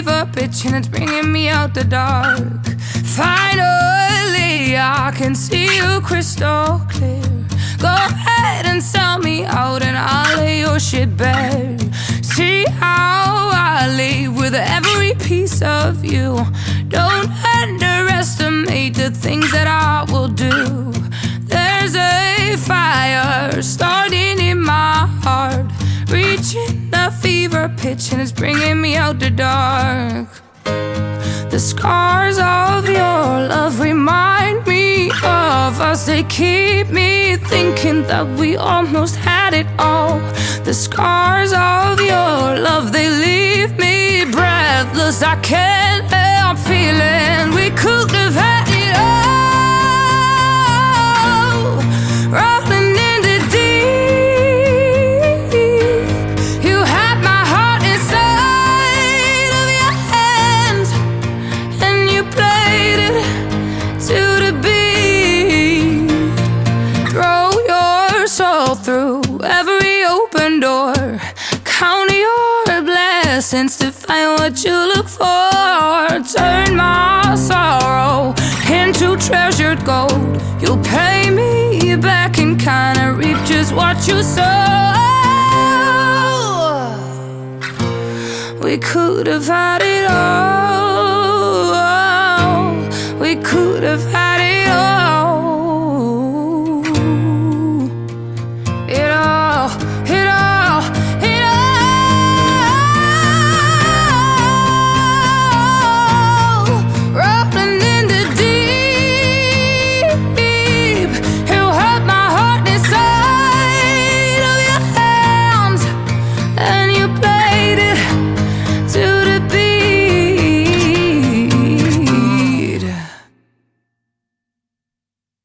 fever pitch and it's bringing me out the dark. Finally, I can see you crystal clear. Go ahead and sell me out and I'll lay your shit bare. See how I leave with every piece of you. Don't underestimate the things that I will do. There's a fire starting in my heart, reaching a fever pitch and it's bringing me out the dark. The scars of your love remind me of us. They keep me thinking that we almost had it all. The scars of your love, they leave me breathless. I can't help feeling we could have had it all. Rolling in the deep, you had my heart inside of your hands, and you played it to the beat. Throw your soul through every open door, count your blessings to find what you look for. Turn my sorrow into treasured gold. You'll pay me back in kind and reap just what you sow. We could have had it all. We could have had it all. It all, it all, it all. Rolling in the deep, you held my heart inside of your hands, and you